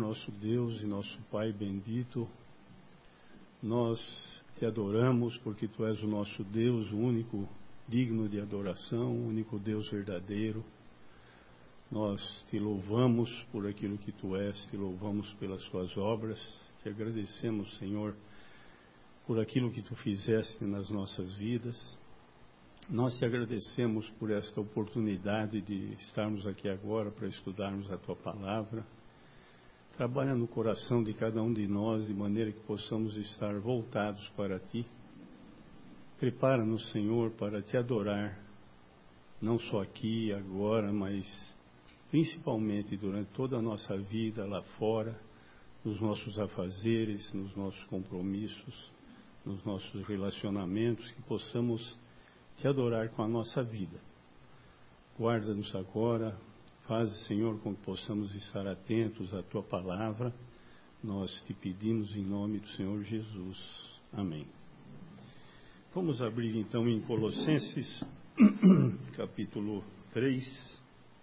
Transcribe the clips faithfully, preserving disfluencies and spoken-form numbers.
nosso Deus e nosso Pai bendito, nós te adoramos porque tu és o nosso Deus, o único digno de adoração, o único Deus verdadeiro. Nós te louvamos por aquilo que tu és, te louvamos pelas tuas obras, te agradecemos, Senhor, por aquilo que tu fizeste nas nossas vidas. Nós te agradecemos por esta oportunidade de estarmos aqui agora para estudarmos a tua palavra. Trabalha no coração de cada um de nós de maneira que possamos estar voltados para ti. Prepara-nos, Senhor, para te adorar, não só aqui, agora, mas principalmente durante toda a nossa vida lá fora, nos nossos afazeres, nos nossos compromissos, nos nossos relacionamentos, que possamos te adorar com a nossa vida. Guarda-nos agora, faz, Senhor, com que possamos estar atentos à tua palavra. Nós te pedimos em nome do Senhor Jesus. Amém. Vamos abrir então em Colossenses, capítulo três.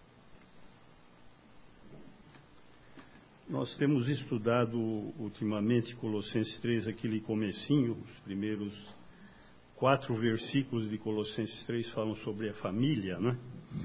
Nós temos estudado ultimamente Colossenses três, aquele comecinho, os primeiros quatro versículos de Colossenses três falam sobre a família, né?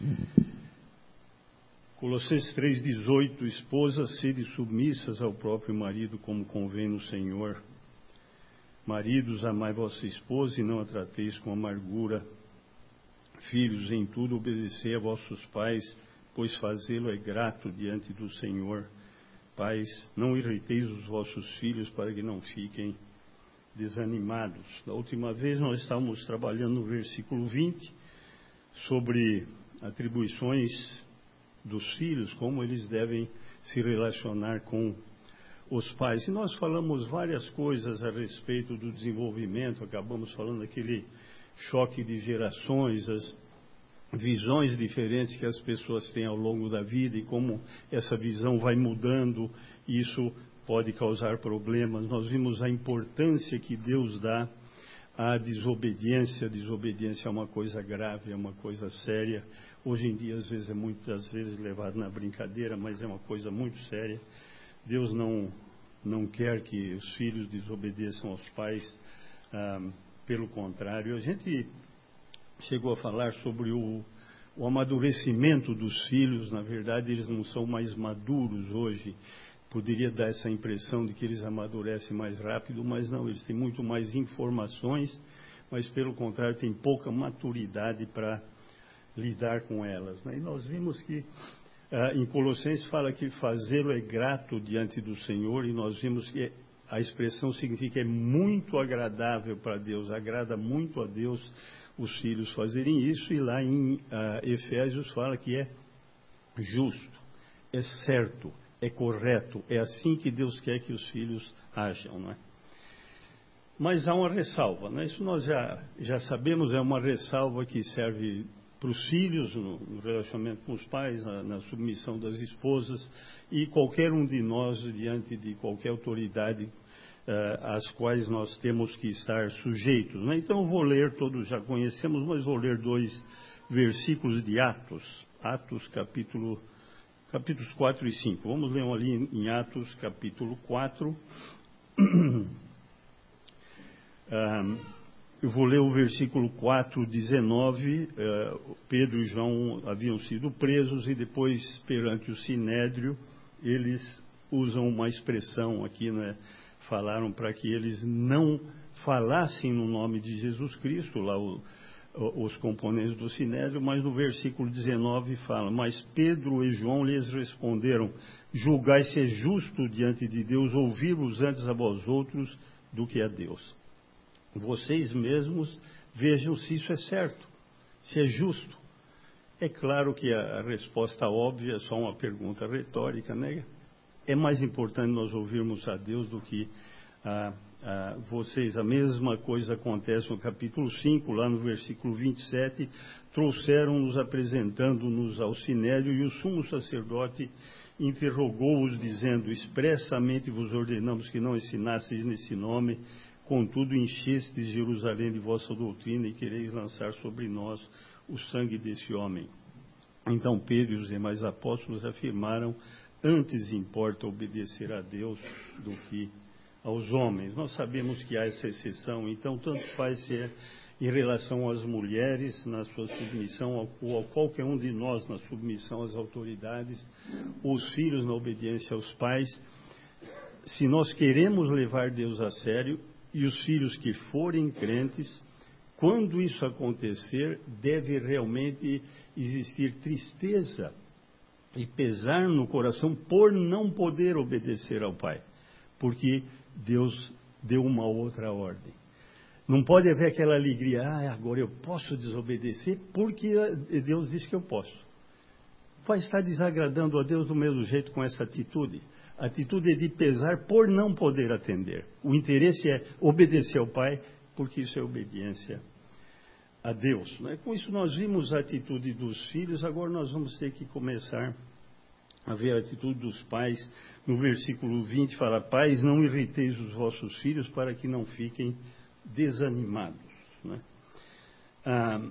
Colossenses três, dezoito, esposas, sede submissas ao próprio marido, como convém no Senhor. Maridos, amai vossa esposa e não a trateis com amargura. Filhos, em tudo obedecei a vossos pais, pois fazê-lo é grato diante do Senhor. Pais, não irriteis os vossos filhos para que não fiquem desanimados. Da última vez nós estávamos trabalhando no versículo vinte sobre atribuições dos filhos, como eles devem se relacionar com os pais. E nós falamos várias coisas a respeito do desenvolvimento, acabamos falando daquele choque de gerações, as visões diferentes que as pessoas têm ao longo da vida e como essa visão vai mudando, e isso pode causar problemas. Nós vimos a importância que Deus dá à desobediência. A desobediência é uma coisa grave, é uma coisa séria. Hoje em dia, às vezes, é muitas vezes levado na brincadeira, mas é uma coisa muito séria. Deus não, não quer que os filhos desobedeçam aos pais, ah, pelo contrário. A gente chegou a falar sobre o, o amadurecimento dos filhos. Na verdade, eles não são mais maduros hoje. Poderia dar essa impressão de que eles amadurecem mais rápido, mas não, eles têm muito mais informações, mas pelo contrário, têm pouca maturidade para lidar com elas, né? E nós vimos que ah, em Colossenses fala que fazê-lo é grato diante do Senhor, e nós vimos que a expressão significa é muito agradável para Deus, agrada muito a Deus os filhos fazerem isso, e lá em ah, Efésios fala que é justo, é certo, é correto, é assim que Deus quer que os filhos ajam, não é? Mas há uma ressalva, né? Isso nós já, já sabemos, é uma ressalva que serve para os filhos, no, no relacionamento com os pais, na, na submissão das esposas, e qualquer um de nós, diante de qualquer autoridade, uh, às quais nós temos que estar sujeitos, né? Então, vou ler, todos já conhecemos, mas vou ler dois versículos de Atos, Atos capítulo capítulos quatro e cinco. Vamos ler ali em Atos, capítulo quatro. Ah, eu vou ler o versículo quatro, dezenove. Ah, Pedro e João haviam sido presos e depois, perante o Sinédrio, eles usam uma expressão aqui, né? Falaram para que eles não falassem no nome de Jesus Cristo, lá o os componentes do Sinédrio, mas no versículo dezenove fala: mas Pedro e João lhes responderam: julgai se é justo diante de Deus ouvir-vos antes a vós outros do que a Deus. Vocês mesmos vejam se isso é certo, se é justo. É claro que a resposta óbvia é só uma pergunta retórica, né? É mais importante nós ouvirmos a Deus do que a Ah, vocês. A mesma coisa acontece no capítulo cinco, lá no versículo vinte e sete, trouxeram-nos apresentando-nos ao Sinédrio, e o sumo sacerdote interrogou-os, dizendo: expressamente vos ordenamos que não ensinasseis nesse nome, contudo enchestes Jerusalém de vossa doutrina e quereis lançar sobre nós o sangue desse homem. Então Pedro e os demais apóstolos afirmaram: antes importa obedecer a Deus do que aos homens. Nós sabemos que há essa exceção, então tanto faz se é em relação às mulheres na sua submissão, ou a qualquer um de nós na submissão às autoridades, os filhos na obediência aos pais. Se nós queremos levar Deus a sério, e os filhos que forem crentes, quando isso acontecer, deve realmente existir tristeza e pesar no coração por não poder obedecer ao pai, porque Deus deu uma outra ordem. Não pode haver aquela alegria, ah, agora eu posso desobedecer porque Deus disse que eu posso. Vai estar desagradando a Deus do mesmo jeito com essa atitude. A atitude é de pesar por não poder atender. O interesse é obedecer ao pai, porque isso é obediência a Deus. Né? Com isso nós vimos a atitude dos filhos, agora nós vamos ter que começar a ver a atitude dos pais. No versículo vinte fala, pais, não irriteis os vossos filhos para que não fiquem desanimados. Né? Ah,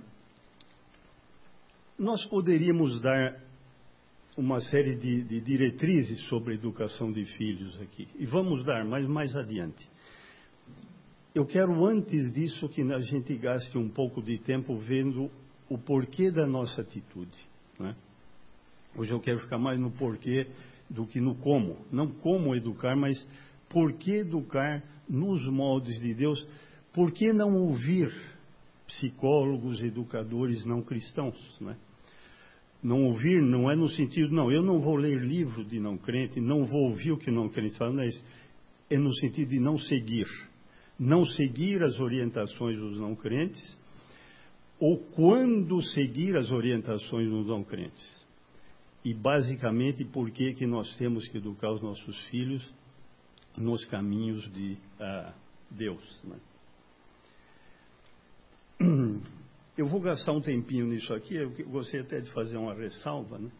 nós poderíamos dar uma série de, de diretrizes sobre a educação de filhos aqui, e vamos dar, mas mais adiante. Eu quero, antes disso, que a gente gaste um pouco de tempo vendo o porquê da nossa atitude. Né? Hoje eu quero ficar mais no porquê do que no como. Não como educar, mas por que educar nos moldes de Deus. Por que não ouvir psicólogos, educadores não cristãos? Né? Não ouvir não é no sentido, não, eu não vou ler livro de não crente, não vou ouvir o que não crente fala, não é isso. É no sentido de não seguir. Não seguir as orientações dos não crentes, ou quando seguir as orientações dos não crentes. E basicamente por que que nós temos que educar os nossos filhos nos caminhos de uh, Deus. Né? Eu vou gastar um tempinho nisso aqui, eu gostaria até de fazer uma ressalva. Né?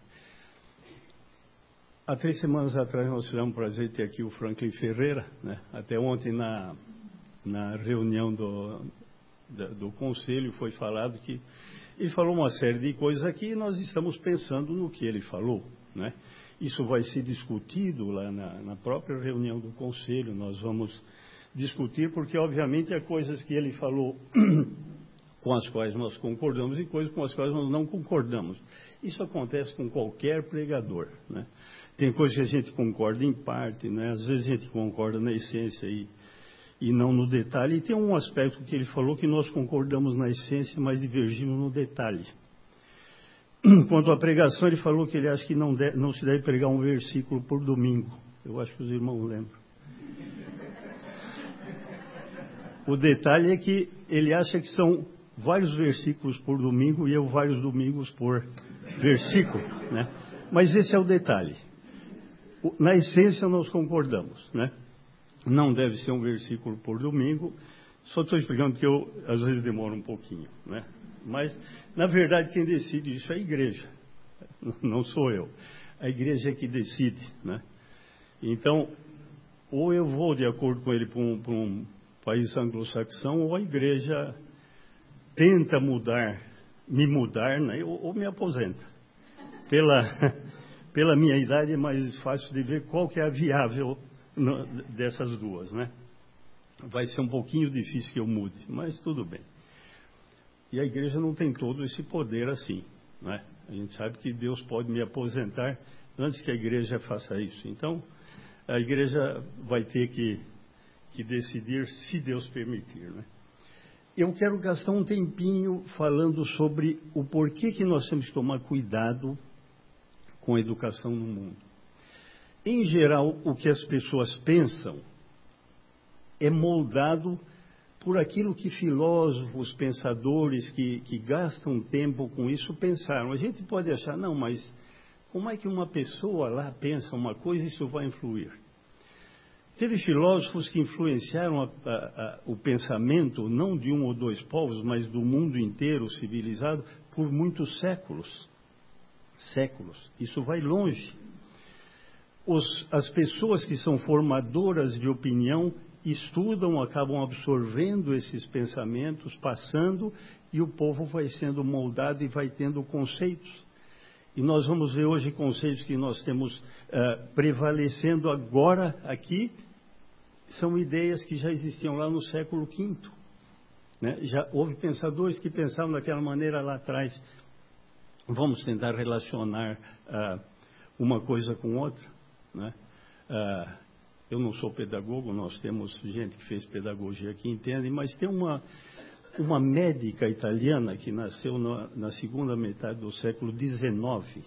Há três semanas atrás nós tivemos o prazer de ter aqui o Franklin Ferreira, né? Até ontem na, na reunião do, do, do conselho foi falado que ele falou uma série de coisas aqui e nós estamos pensando no que ele falou. Né? Isso vai ser discutido lá na, na própria reunião do conselho, nós vamos discutir, porque obviamente há coisas que ele falou com as quais nós concordamos e coisas com as quais nós não concordamos. Isso acontece com qualquer pregador. Né? Tem coisas que a gente concorda em parte, né? Às vezes a gente concorda na essência e, e não no detalhe. E tem um aspecto que ele falou que nós concordamos na essência, mas divergimos no detalhe. Quanto à pregação, ele falou que ele acha que não, deve, não se deve pregar um versículo por domingo. Eu acho que os irmãos lembram. O detalhe é que ele acha que são vários versículos por domingo e eu vários domingos por versículo. Né? Mas esse é o detalhe. Na essência nós concordamos. Né? Não deve ser um versículo por domingo. Só estou explicando porque eu às vezes demoro um pouquinho. Né? Mas, na verdade, quem decide isso é a igreja. Não sou eu. A igreja é que decide. Né? Então, ou eu vou de acordo com ele para um, para um país anglo-saxão, ou a igreja tenta mudar, me mudar, né? ou, ou me aposenta. Pela, pela minha idade é mais fácil de ver qual que é a viável no, dessas duas. Né? Vai ser um pouquinho difícil que eu mude, mas tudo bem. E a igreja não tem todo esse poder assim. Né? A gente sabe que Deus pode me aposentar antes que a igreja faça isso. Então, a igreja vai ter que, que decidir se Deus permitir. Né? Eu quero gastar um tempinho falando sobre o porquê que nós temos que tomar cuidado com a educação no mundo. Em geral, o que as pessoas pensam é moldado por aquilo que filósofos, pensadores que, que gastam tempo com isso pensaram. A gente pode achar, não, mas como é que uma pessoa lá pensa uma coisa e isso vai influir? Teve filósofos que influenciaram a, a, a, o pensamento, não de um ou dois povos, mas do mundo inteiro civilizado, por muitos séculos. Séculos. Isso vai longe. Os, as pessoas que são formadoras de opinião estudam, acabam absorvendo esses pensamentos, passando, e o povo vai sendo moldado e vai tendo conceitos. E nós vamos ver hoje conceitos que nós temos uh, prevalecendo agora aqui, são ideias que já existiam lá no século quinto. Né? Já houve pensadores que pensavam daquela maneira lá atrás. Vamos tentar relacionar uh, uma coisa com outra. Né? Uh, eu não sou pedagogo, nós temos gente que fez pedagogia que entende, mas tem uma, uma médica italiana que nasceu na, na segunda metade do século dezenove.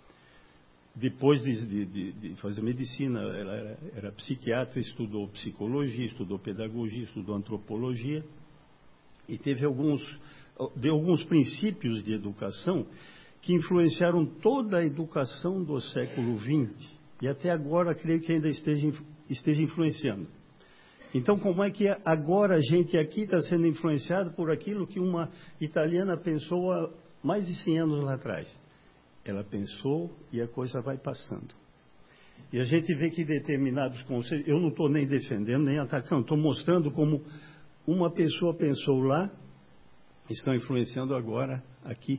Depois de, de, de fazer medicina, ela era, era psiquiatra, estudou psicologia, estudou pedagogia, estudou antropologia e teve alguns, deu alguns princípios de educação que influenciaram toda a educação do século vinte e até agora creio que ainda esteja, esteja influenciando. Então, como é que agora a gente aqui está sendo influenciado por aquilo que uma italiana pensou há mais de cem anos lá atrás? Ela pensou e a coisa vai passando. E a gente vê que determinados conceitos, eu não estou nem defendendo, nem atacando, estou mostrando como uma pessoa pensou lá, estão influenciando agora aqui.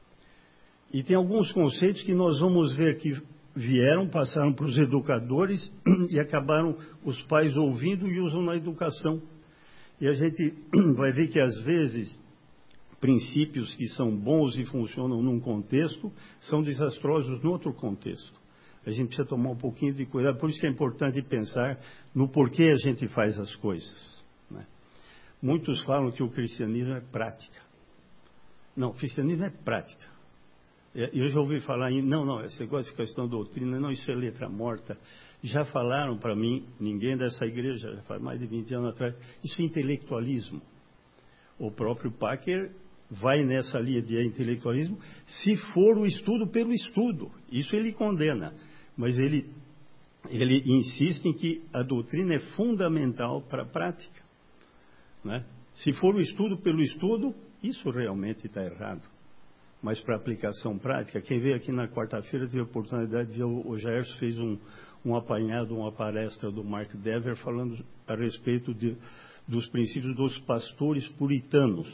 E tem alguns conceitos que nós vamos ver que vieram, passaram para os educadores e acabaram os pais ouvindo e usam na educação. E a gente vai ver que às vezes princípios que são bons e funcionam num contexto, são desastrosos no outro contexto. A gente precisa tomar um pouquinho de cuidado, por isso que é importante pensar no porquê a gente faz as coisas. Né? Muitos falam que o cristianismo é prática. Não, o cristianismo é prática. Eu já ouvi falar em, não, não, esse negócio de questão de doutrina, não, isso é letra morta. Já falaram para mim, ninguém dessa igreja, já faz mais de vinte anos atrás, isso é intelectualismo. O próprio Packer vai nessa linha de intelectualismo, se for o estudo pelo estudo. Isso ele condena. Mas ele, ele insiste em que a doutrina é fundamental para a prática. Né? Se for o estudo pelo estudo, isso realmente está errado. Mas para aplicação prática, quem veio aqui na quarta-feira teve a oportunidade de ver, o Gerson fez um, um apanhado, uma palestra do Mark Dever falando a respeito de, dos princípios dos pastores puritanos.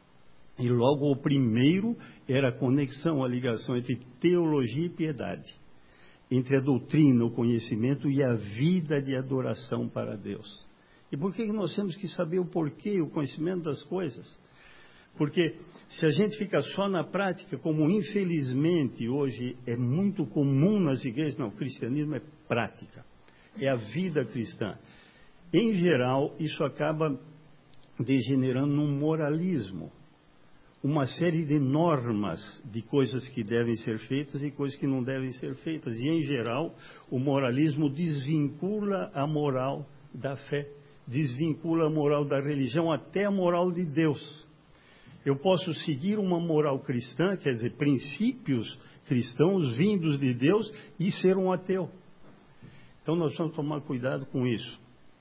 E logo o primeiro era a conexão, a ligação entre teologia e piedade, entre a doutrina, o conhecimento e a vida de adoração para Deus. E por que nós temos que saber o porquê, o conhecimento das coisas? Porque se a gente fica só na prática, como infelizmente hoje é muito comum nas igrejas, não, o cristianismo é prática, é a vida cristã. Em geral, isso acaba degenerando num moralismo. Uma série de normas de coisas que devem ser feitas e coisas que não devem ser feitas. E, em geral, o moralismo desvincula a moral da fé, desvincula a moral da religião, até a moral de Deus. Eu posso seguir uma moral cristã, quer dizer, princípios cristãos vindos de Deus e ser um ateu. Então, nós vamos tomar cuidado com isso.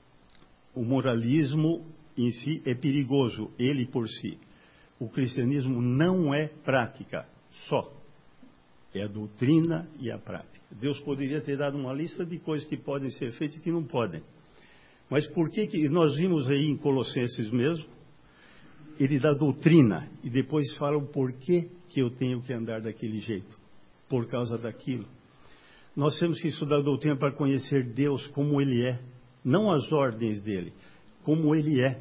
O moralismo em si é perigoso, ele por si. O cristianismo não é prática só, é a doutrina e a prática. Deus poderia ter dado uma lista de coisas que podem ser feitas e que não podem. Mas por que que nós vimos aí em Colossenses mesmo, ele dá doutrina e depois fala o porquê que eu tenho que andar daquele jeito, por causa daquilo. Nós temos que estudar a doutrina para conhecer Deus como Ele é, não as ordens dele, como Ele é.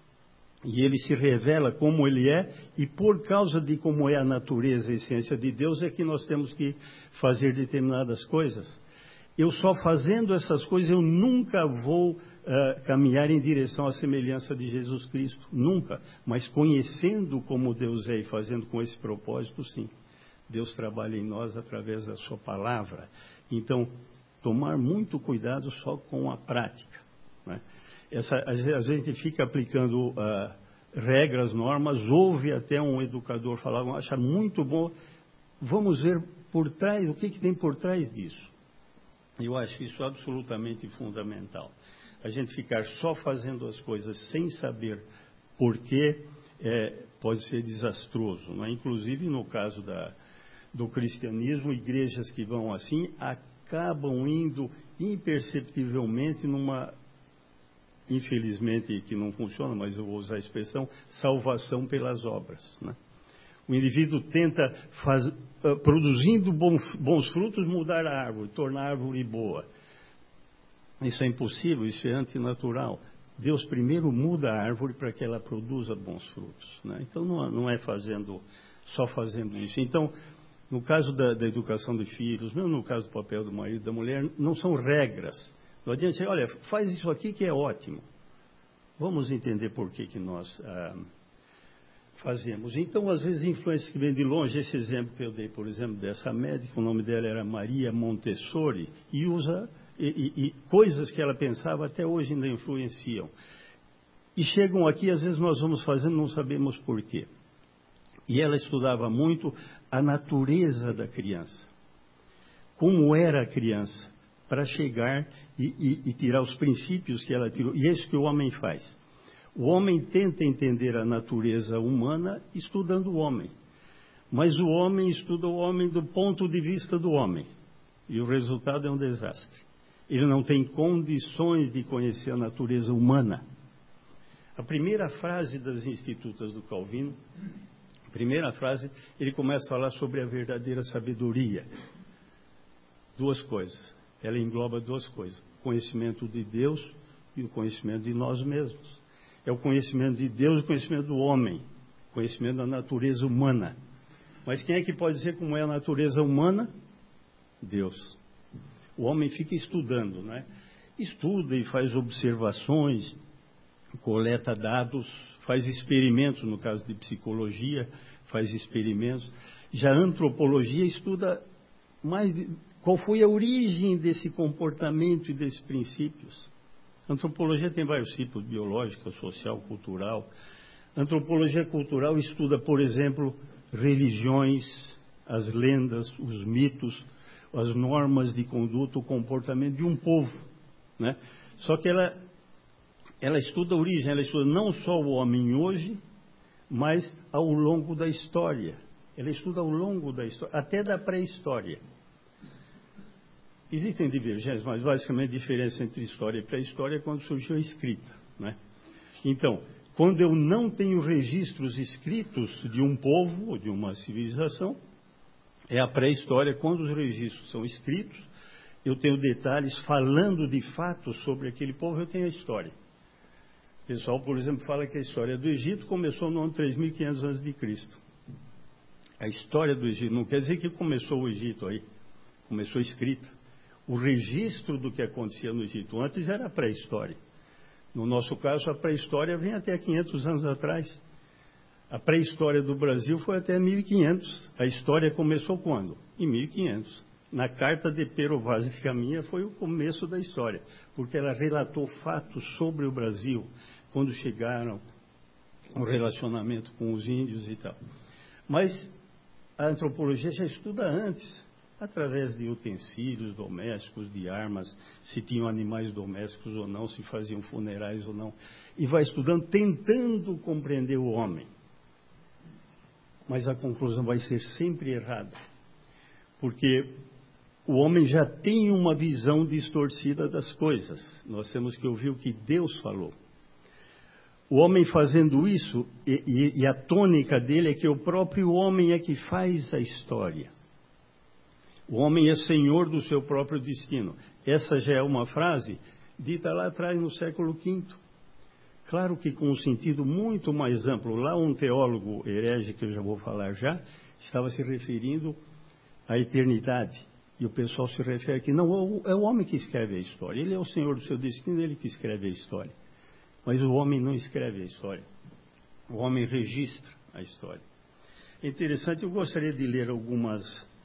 E ele se revela como ele é, e por causa de como é a natureza, a essência de Deus, é que nós temos que fazer determinadas coisas. Eu só fazendo essas coisas, eu nunca vou uh, caminhar em direção à semelhança de Jesus Cristo, nunca. Mas conhecendo como Deus é e fazendo com esse propósito, sim. Deus trabalha em nós através da sua palavra. Então, tomar muito cuidado só com a prática, né? Essa, a gente fica aplicando uh, regras, normas, ouve até um educador falar, acha muito bom, vamos ver por trás, o que, que tem por trás disso. Eu acho isso absolutamente fundamental. A gente ficar só fazendo as coisas sem saber porquê é, pode ser desastroso. Né? Inclusive, no caso da, do cristianismo, igrejas que vão assim acabam indo imperceptivelmente numa... Infelizmente, que não funciona, mas eu vou usar a expressão, salvação pelas obras. Né? O indivíduo tenta, faz, uh, produzindo bons, bons frutos, mudar a árvore, tornar a árvore boa. Isso é impossível, isso é antinatural. Deus primeiro muda a árvore para que ela produza bons frutos, né? Então, não, não é fazendo, só fazendo isso. Então, no caso da, da educação de filhos, mesmo no caso do papel do marido e da mulher, não são regras. Não adianta dizer, olha, faz isso aqui que é ótimo. Vamos entender por que, que nós ah, fazemos. Então, às vezes, influências que vêm de longe, esse exemplo que eu dei, por exemplo, dessa médica, o nome dela era Maria Montessori, e usa e, e, e coisas que ela pensava até hoje ainda influenciam. E chegam aqui, às vezes nós vamos fazendo, não sabemos por quê. E ela estudava muito a natureza da criança. Como era a criança, para chegar e, e, e tirar os princípios que ela tirou. E é isso que o homem faz. O homem tenta entender a natureza humana estudando o homem. Mas o homem estuda o homem do ponto de vista do homem. E o resultado é um desastre. Ele não tem condições de conhecer a natureza humana. A primeira frase das Institutas do Calvino, a primeira frase, ele começa a falar sobre a verdadeira sabedoria. Duas coisas. Ela engloba duas coisas. O conhecimento de Deus e o conhecimento de nós mesmos. É o conhecimento de Deus e o conhecimento do homem. O conhecimento da natureza humana. Mas quem é que pode dizer como é a natureza humana? Deus. O homem fica estudando, né? Estuda e faz observações, coleta dados, faz experimentos, no caso de psicologia, faz experimentos. Já a antropologia estuda mais de, qual foi a origem desse comportamento e desses princípios. A antropologia tem vários tipos, biológica, social, cultural. A antropologia cultural estuda, por exemplo, religiões, as lendas, os mitos, as normas de conduta, o comportamento de um povo, né? Só que ela, ela estuda a origem, ela estuda não só o homem hoje, mas ao longo da história. Ela estuda ao longo da história, até da pré-história. Existem divergências, mas basicamente a diferença entre história e pré-história é quando surgiu a escrita, né? Então, quando eu não tenho registros escritos de um povo ou de uma civilização, é a pré-história. Quando os registros são escritos, eu tenho detalhes falando de fatos sobre aquele povo, eu tenho a história. O pessoal, por exemplo, fala que a história do Egito começou no ano três mil e quinhentos antes de Cristo. A história do Egito não quer dizer que começou o Egito aí, começou escrita. O registro do que acontecia no Egito antes era a pré-história. No nosso caso, a pré-história vem até quinhentos anos atrás. A pré-história do Brasil foi até mil e quinhentos. A história começou quando? Em mil e quinhentos. Na carta de Pero Vaz de Caminha foi o começo da história, porque ela relatou fatos sobre o Brasil, quando chegaram, o relacionamento com os índios e tal. Mas a antropologia já estuda antes, através de utensílios domésticos, de armas, se tinham animais domésticos ou não, se faziam funerais ou não, e vai estudando, tentando compreender o homem. Mas a conclusão vai ser sempre errada, porque o homem já tem uma visão distorcida das coisas. Nós temos que ouvir o que Deus falou. O homem fazendo isso, e, e, e a tônica dele é que o próprio homem é que faz a história. O homem é senhor do seu próprio destino. Essa já é uma frase dita lá atrás no século quinto. Claro que com um sentido muito mais amplo. Lá um teólogo herege, que eu já vou falar já, estava se referindo à eternidade. E o pessoal se refere aqui, não, é o homem que escreve a história. Ele é o senhor do seu destino, ele que escreve a história. Mas o homem não escreve a história. O homem registra a história. É interessante, eu gostaria de ler algumas,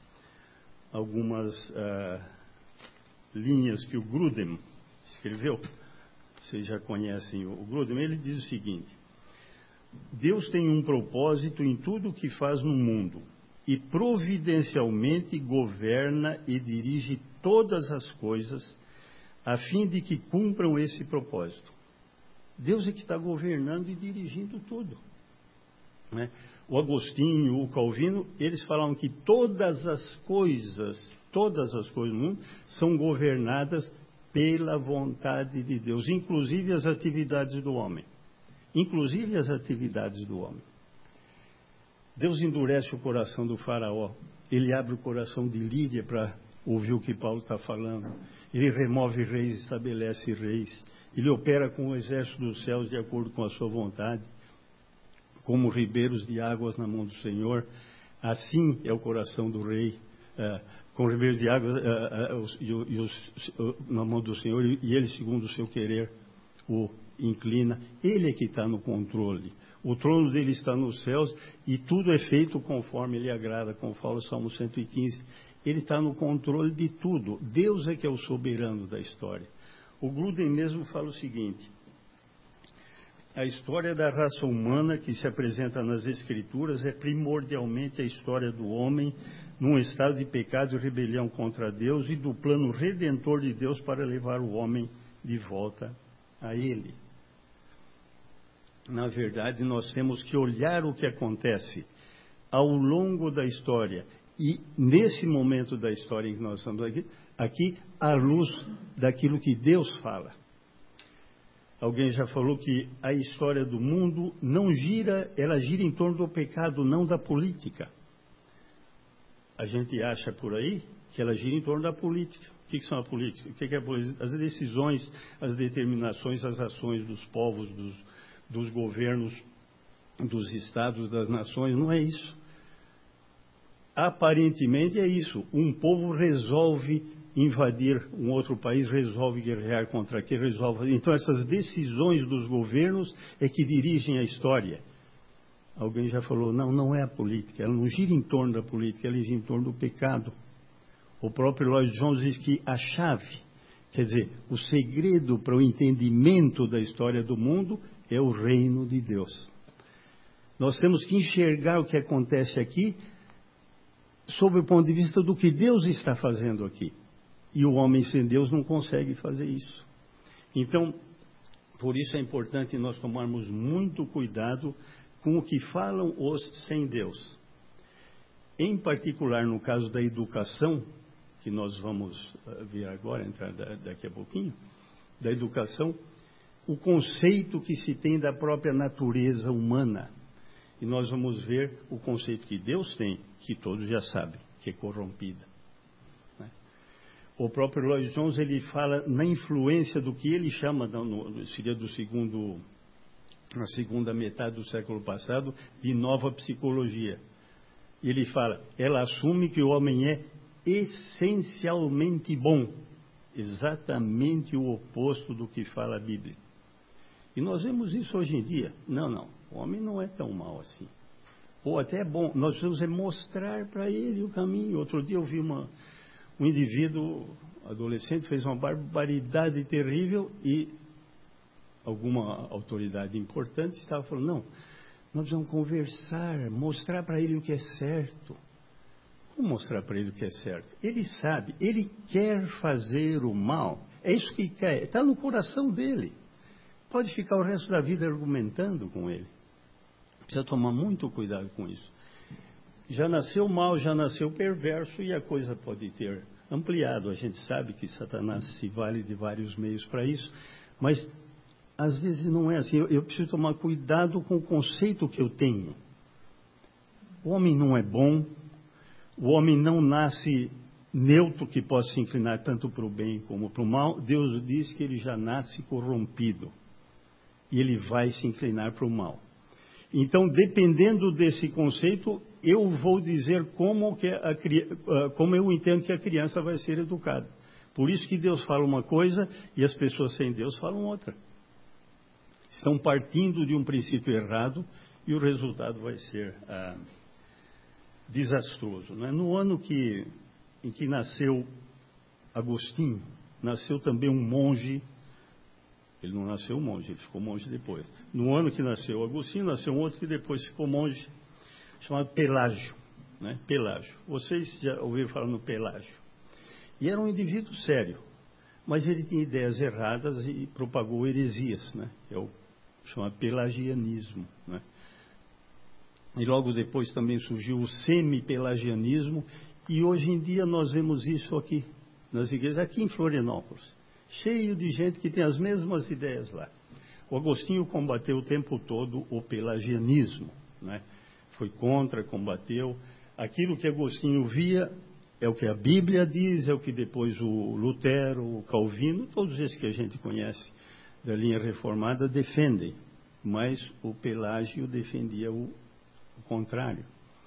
algumas uh, linhas que o Grudem escreveu. Vocês já conhecem o Grudem. Ele diz o seguinte: Deus tem um propósito em tudo o que faz no mundo e providencialmente governa e dirige todas as coisas a fim de que cumpram esse propósito. Deus é que está governando e dirigindo tudo, né? O Agostinho, o Calvino, eles falavam que todas as coisas, todas as coisas no mundo são governadas pela vontade de Deus, inclusive as atividades do homem. Inclusive as atividades do homem. Deus endurece o coração do faraó. Ele abre o coração de Lídia para ouvir o que Paulo está falando. Ele remove reis, estabelece reis. Ele opera com o exército dos céus de acordo com a sua vontade, como ribeiros de águas na mão do Senhor. Assim é o coração do rei, uh, com ribeiros de águas uh, uh, os, e, e os, uh, na mão do Senhor, e, e ele, segundo o seu querer, o inclina. Ele é que está no controle. O trono dele está nos céus e tudo é feito conforme ele agrada, como fala o Salmo cento e quinze. Ele está no controle de tudo. Deus é que é o soberano da história. O Gruden mesmo fala o seguinte: a história da raça humana que se apresenta nas Escrituras é primordialmente a história do homem num estado de pecado e rebelião contra Deus e do plano redentor de Deus para levar o homem de volta a Ele. Na verdade, nós temos que olhar o que acontece ao longo da história e nesse momento da história em que nós estamos aqui, aqui à luz daquilo que Deus fala. Alguém já falou que a história do mundo não gira, ela gira em torno do pecado, não da política. A gente acha por aí que ela gira em torno da política. O que, que são a política? O que, que é a política? As decisões, as determinações, as ações dos povos, dos, dos governos, dos estados, das nações. Não é isso. Aparentemente é isso. Um povo resolve invadir um outro país, resolve guerrear contra aquele, resolve... Então essas decisões dos governos é que dirigem a história. Alguém já falou, não, não é a política, ela não gira em torno da política, ela gira em torno do pecado. O próprio Lloyd Jones diz que a chave, quer dizer, o segredo para o entendimento da história do mundo é o reino de Deus. Nós temos que enxergar o que acontece aqui sob o ponto de vista do que Deus está fazendo aqui. E o homem sem Deus não consegue fazer isso. Então, por isso é importante nós tomarmos muito cuidado com o que falam os sem Deus. Em particular, no caso da educação, que nós vamos ver agora, entrar daqui a pouquinho, da educação, o conceito que se tem da própria natureza humana. E nós vamos ver o conceito que Deus tem, que todos já sabem, que é corrompida. O próprio Lloyd Jones, ele fala na influência do que ele chama, no, seria do segundo, na segunda metade do século passado, de nova psicologia. Ele fala, ela assume que o homem é essencialmente bom, exatamente o oposto do que fala a Bíblia. E nós vemos isso hoje em dia. Não, não, o homem não é tão mau assim. Ou até é bom, nós precisamos é mostrar para ele o caminho. Outro dia eu vi uma... Um indivíduo, adolescente, fez uma barbaridade terrível e alguma autoridade importante estava falando, não, nós vamos conversar, mostrar para ele o que é certo. Como mostrar para ele o que é certo? Ele sabe, ele quer fazer o mal, é isso que quer, está no coração dele. Pode ficar o resto da vida argumentando com ele. Precisa tomar muito cuidado com isso. Já nasceu mal, já nasceu perverso e a coisa pode ter ampliado. A gente sabe que Satanás se vale de vários meios para isso, mas às vezes não é assim. Eu, eu preciso tomar cuidado com o conceito que eu tenho. O homem não é bom, o homem não nasce neutro que possa se inclinar tanto para o bem como para o mal. Deus diz que ele já nasce corrompido e ele vai se inclinar para o mal. Então, dependendo desse conceito, eu vou dizer como, que a, como eu entendo que a criança vai ser educada. Por isso que Deus fala uma coisa e as pessoas sem Deus falam outra. Estão partindo de um princípio errado e o resultado vai ser ah, desastroso. Não é? No ano que, em que nasceu Agostinho, nasceu também um monge. Ele não nasceu monge, ele ficou monge depois. No ano que nasceu Agostinho, nasceu um outro que depois ficou monge, chamado Pelágio. Né? Pelágio. Vocês já ouviram falar no Pelágio. E era um indivíduo sério, mas ele tinha ideias erradas e propagou heresias. Né? É o chamado pelagianismo. Né? E logo depois também surgiu o semi-pelagianismo, e hoje em dia nós vemos isso aqui, nas igrejas, aqui em Florianópolis. Cheio de gente que tem as mesmas ideias lá. O Agostinho combateu o tempo todo o pelagianismo, né? foi contra, combateu. Aquilo que Agostinho via é o que a Bíblia diz, é o que depois o Lutero, o Calvino, todos esses que a gente conhece da linha reformada defendem. Mas o Pelágio defendia o, o contrário.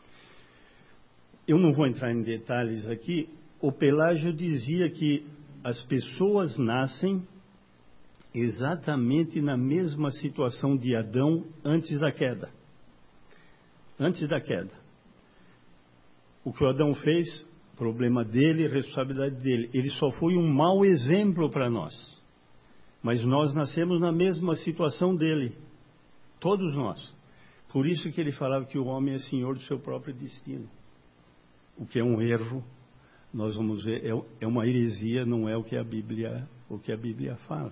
Eu não vou entrar em detalhes aqui. O Pelágio dizia que as pessoas nascem exatamente na mesma situação de Adão antes da queda. Antes da queda. O que o Adão fez, problema dele, responsabilidade dele. Ele só foi um mau exemplo para nós. Mas nós nascemos na mesma situação dele. Todos nós. Por isso que ele falava que o homem é senhor do seu próprio destino. O que é um erro, nós vamos ver, é uma heresia, não é o que a Bíblia, o que a Bíblia fala.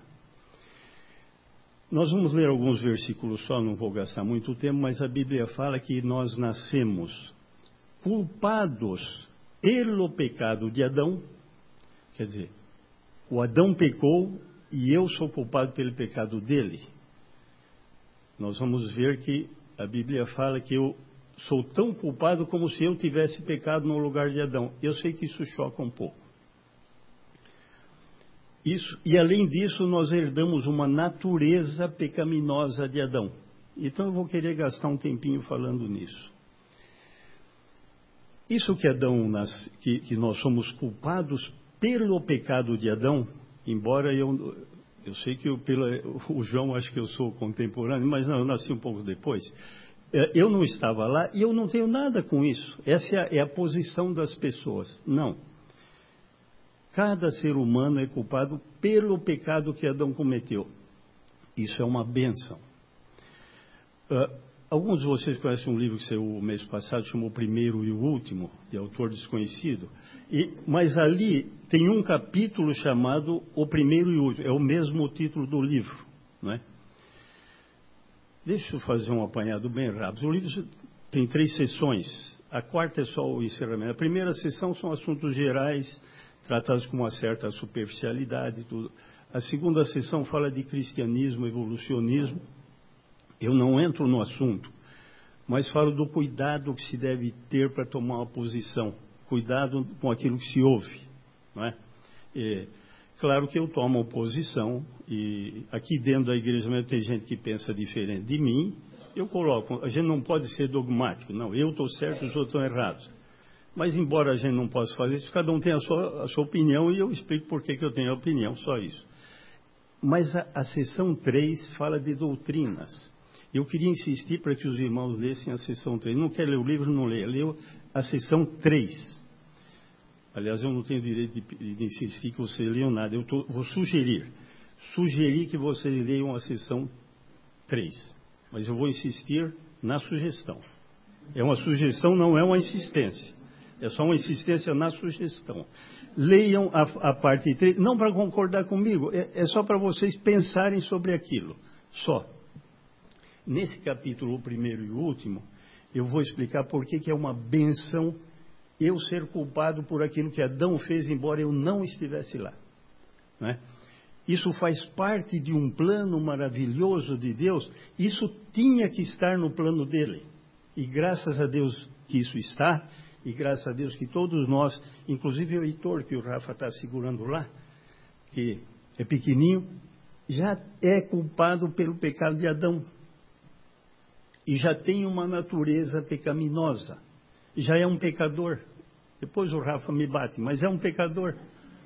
Nós vamos ler alguns versículos só, não vou gastar muito tempo, mas a Bíblia fala que nós nascemos culpados pelo pecado de Adão. Quer dizer, o Adão pecou e eu sou culpado pelo pecado dele. Nós vamos ver que a Bíblia fala que eu sou tão culpado como se eu tivesse pecado no lugar de Adão. Eu sei que isso choca um pouco. Isso, e além disso, nós herdamos uma natureza pecaminosa de Adão. Então eu vou querer gastar um tempinho falando nisso. Isso que Adão, que, que nós somos culpados pelo pecado de Adão, embora eu... Eu sei que eu, pela, o João acha que eu sou contemporâneo, mas não, eu nasci um pouco depois. Eu não estava lá e eu não tenho nada com isso. Essa é a, é a posição das pessoas. Não. Cada ser humano é culpado pelo pecado que Adão cometeu. Isso é uma bênção. Uh, alguns de vocês conhecem um livro que saiu o mês passado, chamou O Primeiro e o Último, de autor desconhecido. E, mas ali tem um capítulo chamado O Primeiro e o Último. É o mesmo título do livro, não é? Deixa eu fazer um apanhado bem rápido. O livro tem três sessões. A quarta é só o encerramento. A primeira sessão são assuntos gerais, tratados com uma certa superficialidade e tudo. A segunda sessão fala de cristianismo, evolucionismo. Eu não entro no assunto, mas falo do cuidado que se deve ter para tomar uma posição. Cuidado com aquilo que se ouve, não é? É claro que eu tomo oposição, e aqui dentro da igreja mesmo tem gente que pensa diferente de mim. Eu coloco, a gente não pode ser dogmático, não, eu estou certo, os outros estão errados. Mas embora a gente não possa fazer isso, cada um tem a sua, a sua opinião e eu explico por que que eu tenho a opinião, só isso. Mas a, a sessão três fala de doutrinas. Eu queria insistir para que os irmãos lessem a sessão três. Não quer ler o livro, não leia. Leu a sessão três. Aliás, eu não tenho direito de, de insistir que vocês leiam nada. Eu tô, vou sugerir. Sugerir que vocês leiam a sessão três. Mas eu vou insistir na sugestão. É uma sugestão, não é uma insistência. É só uma insistência na sugestão. Leiam a, a parte três, não para concordar comigo, é, é só para vocês pensarem sobre aquilo. Só. Nesse capítulo, o primeiro e o último, eu vou explicar por que que é uma bênção eu ser culpado por aquilo que Adão fez, embora eu não estivesse lá. Não é? Isso faz parte de um plano maravilhoso de Deus. Isso tinha que estar no plano dele. E graças a Deus que isso está, e graças a Deus que todos nós, inclusive o Heitor, que o Rafa está segurando lá, que é pequenininho, já é culpado pelo pecado de Adão. E já tem uma natureza pecaminosa. Já é um pecador. Depois o Rafa me bate, mas é um pecador.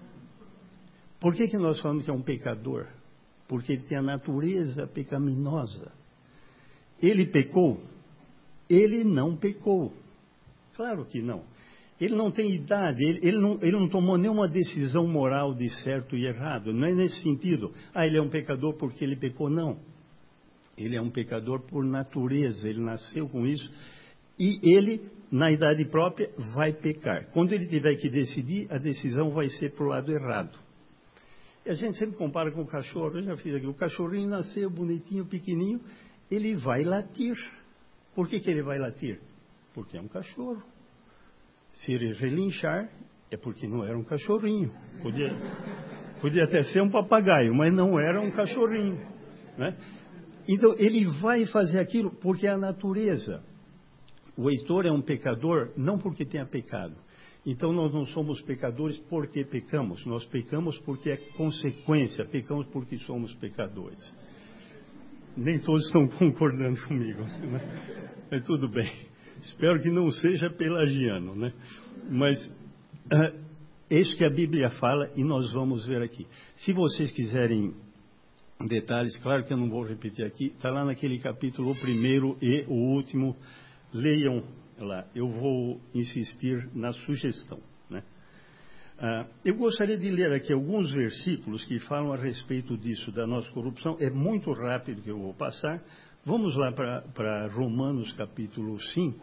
Por que que nós falamos que é um pecador? Porque ele tem a natureza pecaminosa. Ele pecou? Ele não pecou. Claro que não. Ele não tem idade, ele, ele, não, ele não tomou nenhuma decisão moral de certo e errado. Não é nesse sentido. Ah, ele é um pecador porque ele pecou. Não. Ele é um pecador por natureza, ele nasceu com isso. E ele, na idade própria, vai pecar. Quando ele tiver que decidir, a decisão vai ser para o lado errado. E a gente sempre compara com o cachorro. Eu já fiz aqui. O cachorrinho nasceu bonitinho, pequenininho, ele vai latir. Por que que ele vai latir? Porque é um cachorro. Se ele relinchar, é porque não era um cachorrinho. Podia, podia até ser um papagaio, mas não era um cachorrinho, né? Então, ele vai fazer aquilo porque é a natureza. O Heitor é um pecador não porque tenha pecado. Então nós não somos pecadores porque pecamos, nós pecamos porque é consequência, pecamos porque somos pecadores. Nem todos estão concordando comigo, né? Mas tudo bem. Espero que não seja pelagiano, né? Mas uh, é isso que a Bíblia fala e nós vamos ver aqui. Se vocês quiserem detalhes, claro que eu não vou repetir aqui, está lá naquele capítulo, o primeiro e o último, leiam lá. Eu vou insistir na sugestão, né? Ah, eu gostaria de ler aqui alguns versículos que falam a respeito disso, da nossa corrupção. É muito rápido que eu vou passar. Vamos lá para Romanos capítulo cinco.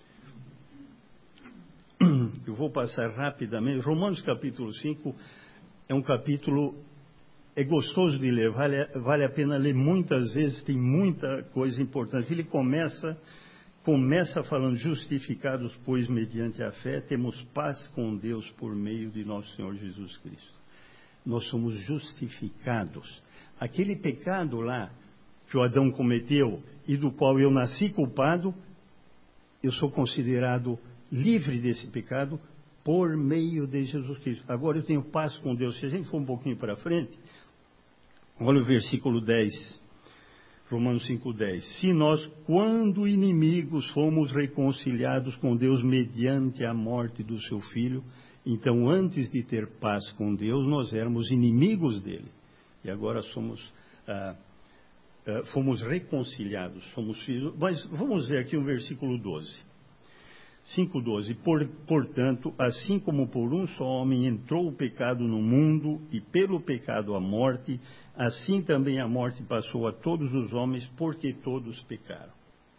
Eu vou passar rapidamente. Romanos capítulo cinco é um capítulo, é gostoso de ler, vale, vale a pena ler muitas vezes, tem muita coisa importante. Ele começa... Começa falando, justificados, pois, mediante a fé, temos paz com Deus por meio de nosso Senhor Jesus Cristo. Nós somos justificados. Aquele pecado lá que o Adão cometeu e do qual eu nasci culpado, eu sou considerado livre desse pecado por meio de Jesus Cristo. Agora eu tenho paz com Deus. Se a gente for um pouquinho para frente, olha o versículo dez. Romanos cinco, dez. Se nós, quando inimigos, fomos reconciliados com Deus mediante a morte do seu Filho, então antes de ter paz com Deus, nós éramos inimigos dele. E agora somos, ah, ah, fomos reconciliados, somos filhos. Mas vamos ver aqui o versículo doze. cinco, doze. Por, portanto, assim como por um só homem entrou o pecado no mundo, e pelo pecado a morte, assim também a morte passou a todos os homens, porque todos pecaram.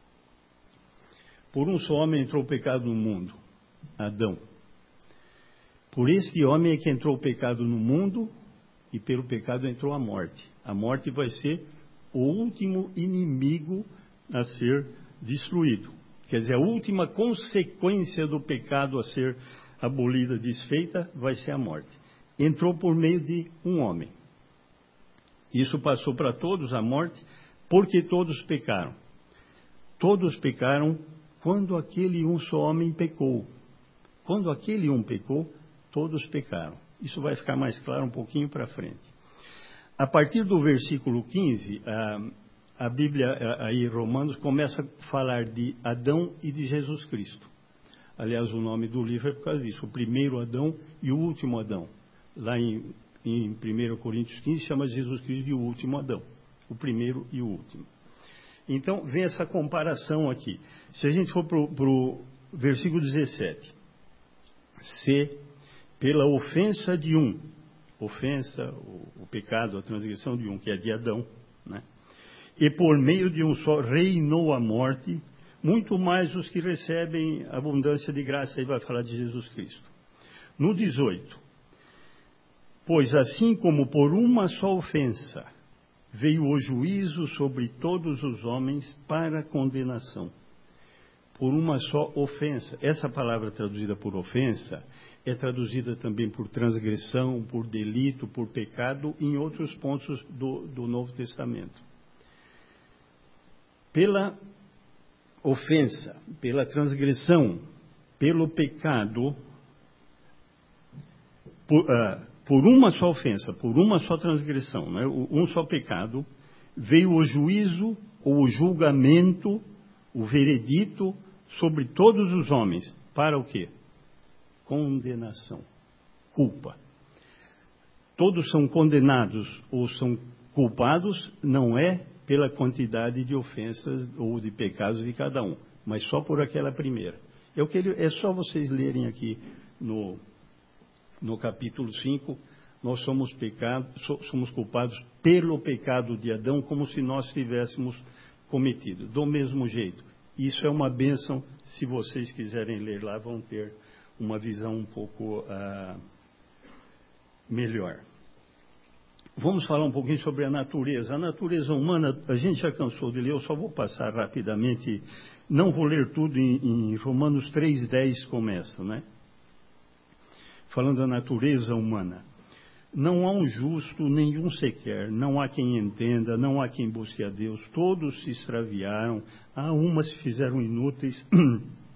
Por um só homem entrou o pecado no mundo, Adão. Por este homem é que entrou o pecado no mundo, e pelo pecado entrou a morte. A morte vai ser o último inimigo a ser destruído. Quer dizer, a última consequência do pecado a ser abolida, desfeita, vai ser a morte. Entrou por meio de um homem. Isso passou para todos a morte, porque todos pecaram. Todos pecaram quando aquele um só homem pecou. Quando aquele um pecou, todos pecaram. Isso vai ficar mais claro um pouquinho para frente. A partir do versículo quinze, a, a Bíblia, aí Romanos, começa a falar de Adão e de Jesus Cristo. Aliás, o nome do livro é por causa disso. O primeiro Adão e o último Adão. Lá em, em primeira Coríntios quinze, chama Jesus Cristo de o último Adão. O primeiro e o último. Então, vem essa comparação aqui. Se a gente for para o versículo dezessete. Se pela ofensa de um, ofensa, o, o pecado, a transgressão de um, que é de Adão, né? E por meio de um só reinou a morte, muito mais os que recebem abundância de graça, aí vai falar de Jesus Cristo. No dezoito, pois assim como por uma só ofensa veio o juízo sobre todos os homens para condenação. Por uma só ofensa. Essa palavra traduzida por ofensa é traduzida também por transgressão, por delito, por pecado, em outros pontos do, do Novo Testamento. Pela ofensa, pela transgressão, pelo pecado, por, uh, por uma só ofensa, por uma só transgressão, né, um só pecado, veio o juízo, ou o julgamento, o veredito sobre todos os homens. Para o quê? Condenação, culpa. Todos são condenados ou são culpados, não é pela quantidade de ofensas ou de pecados de cada um, mas só por aquela primeira. É, o que ele, é só vocês lerem aqui no, no capítulo cinco, nós somos, pecado, somos culpados pelo pecado de Adão, como se nós tivéssemos cometido. Do mesmo jeito. Isso é uma bênção, se vocês quiserem ler lá, vão ter uma visão um pouco ah, melhor. Vamos falar um pouquinho sobre a natureza. A natureza humana, a gente já cansou de ler, eu só vou passar rapidamente, não vou ler tudo, em, em Romanos três, dez começa, né? Falando da natureza humana. Não há um justo, nenhum sequer, não há quem entenda, não há quem busque a Deus, todos se extraviaram, há umas se fizeram inúteis,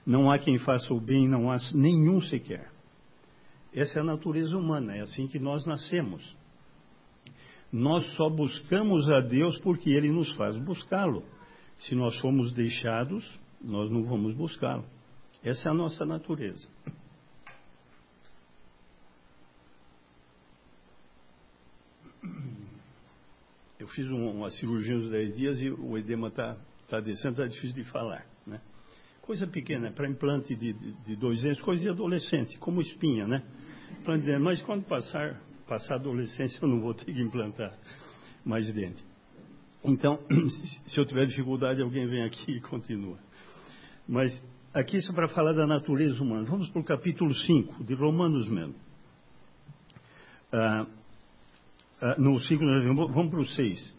Não há quem faça o bem, não há nenhum sequer. Essa é a natureza humana, é assim que nós nascemos. Nós só buscamos a Deus porque Ele nos faz buscá-lo. Se nós formos deixados, nós não vamos buscá-lo. Essa é a nossa natureza. Eu fiz um, uma cirurgia uns dez dias e o edema está tá descendo, está difícil de falar, né? Coisa pequena, para implante de, de, de dois dentes, coisa de adolescente, como espinha, né? Mas quando passar, passar a adolescência, eu não vou ter que implantar mais dente. Então, se eu tiver dificuldade, alguém vem aqui e continua. Mas aqui isso é para falar da natureza humana. Vamos para o capítulo cinco, de Romanos mesmo. Ah, ah, no cinco, vamos para o seis.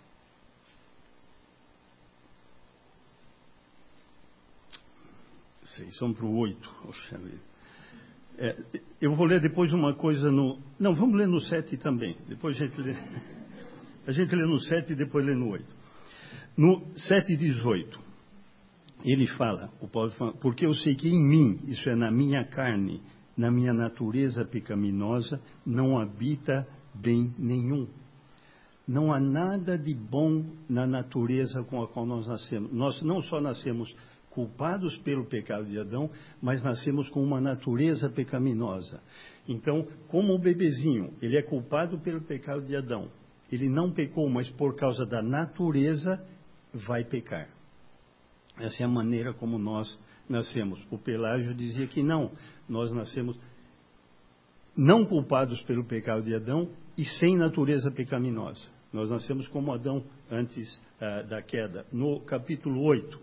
seis, vamos para o oito. Oxa vida. É, eu vou ler depois uma coisa no... Não, vamos ler no sete também. Depois a gente lê... A gente lê no sete e depois lê no oito. No sete e dezoito, ele fala, o Paulo fala, porque eu sei que em mim, isso é na minha carne, na minha natureza pecaminosa, não habita bem nenhum. Não há nada de bom na natureza com a qual nós nascemos. Nós não só nascemos culpados pelo pecado de Adão, mas nascemos com uma natureza pecaminosa. Então, como o bebezinho, ele é culpado pelo pecado de Adão. Ele não pecou, mas por causa da natureza vai pecar. Essa é a maneira como nós nascemos. O Pelágio dizia que não, nós nascemos não culpados pelo pecado de Adão e sem natureza pecaminosa. Nós nascemos como Adão antes uh, da queda. No capítulo oito,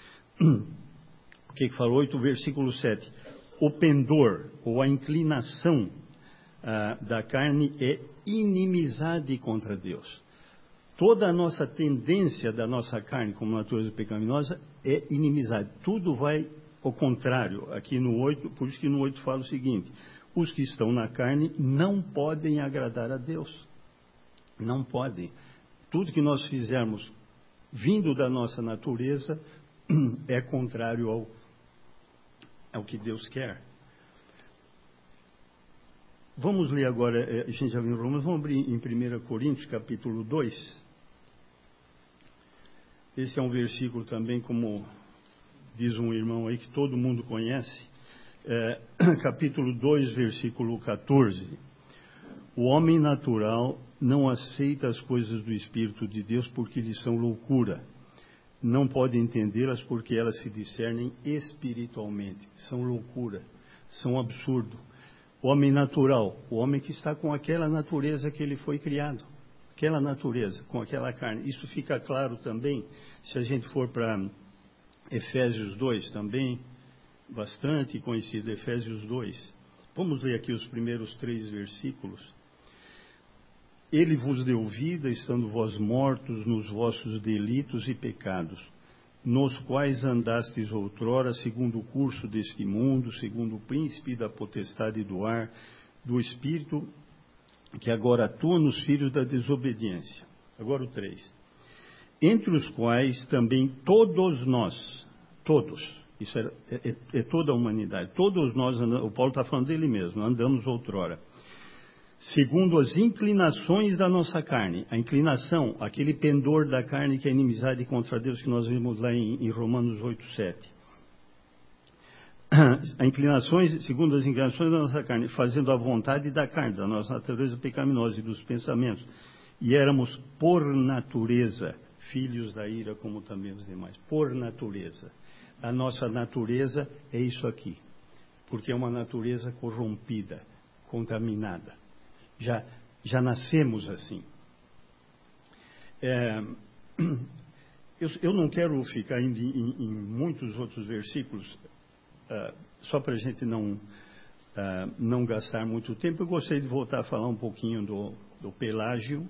o que que fala? oito, versículo sete. O pendor, ou a inclinação uh, da carne é inimizade contra Deus. Toda a nossa tendência da nossa carne, como natureza pecaminosa, é inimizade. Tudo vai ao contrário. Aqui no oito, por isso que no oito fala o seguinte: os que estão na carne não podem agradar a Deus. Não podem. Tudo que nós fizermos vindo da nossa natureza é contrário ao, ao que Deus quer. Vamos ler agora, a gente já viu em Romanos, vamos abrir em primeira Coríntios, capítulo dois. Esse é um versículo também, como diz um irmão aí, que todo mundo conhece. É, capítulo dois, versículo quatorze. O homem natural não aceita as coisas do Espírito de Deus porque lhes são loucura. Não pode entendê-las porque elas se discernem espiritualmente. São loucura, são absurdo. O homem natural, o homem que está com aquela natureza que ele foi criado, aquela natureza, com aquela carne. Isso fica claro também, se a gente for para Efésios dois também, bastante conhecido, Efésios dois. Vamos ler aqui os primeiros três versículos. Ele vos deu vida, estando vós mortos nos vossos delitos e pecados, nos quais andastes outrora, segundo o curso deste mundo, segundo o príncipe da potestade do ar, do espírito, que agora atua nos filhos da desobediência. Agora o três. Entre os quais também todos nós, todos, isso é, é, é toda a humanidade, todos nós, o Paulo está falando dele mesmo, andamos outrora, segundo as inclinações da nossa carne. A inclinação, aquele pendor da carne que é inimizade contra Deus, que nós vimos lá em, em Romanos oito, sete. As inclinações, segundo as inclinações da nossa carne, fazendo a vontade da carne, da nossa natureza pecaminosa e dos pensamentos. E éramos, por natureza, filhos da ira, como também os demais. Por natureza. A nossa natureza é isso aqui. Porque é uma natureza corrompida, contaminada. Já, já nascemos assim. É, eu, eu não quero ficar indo em, em muitos outros versículos, uh, só para a gente não, uh, não gastar muito tempo. Eu gostaria de voltar a falar um pouquinho do, do Pelágio.